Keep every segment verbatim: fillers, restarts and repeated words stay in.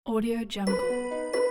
Audio Jungle.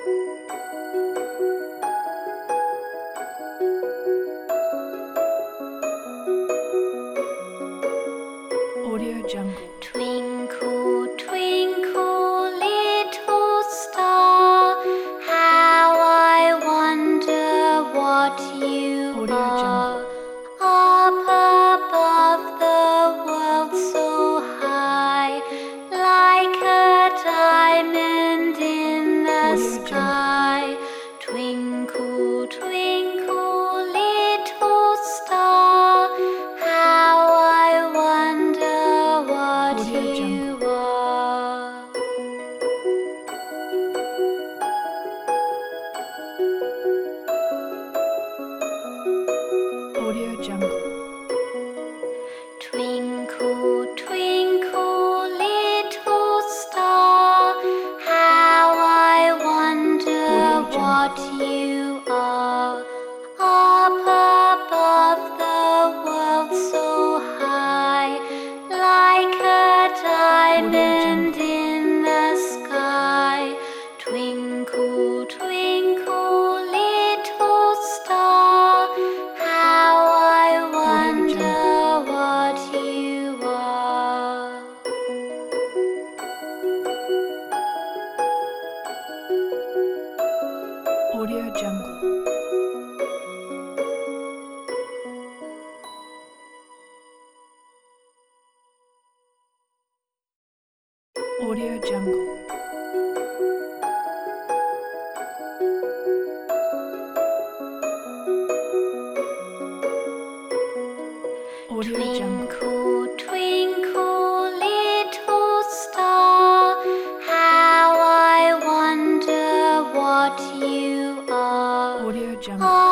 Audio Jungle. Twinkle, twinkle, little star, how I wonder what you Audio are. Jungle. Up above the world so high, like a diamond in the Audio Jungle. sky. Twinkle, twinkle, little star, how I wonder what Audio you Jungle. are. Audio Jungle. Twinkle, twinkle, little star, how I wonder Audio what Jungle. you are. Up above the world so high, like a Audio diamond Jungle. in the sky. Twinkle, twinkle, little star, how I Audio Jungle. wonder what you are. Audio Jungle. Audio Jungle. Audio Jungle. Twinkle, twinkle, little star, how I wonder what you are. Audio Jungle.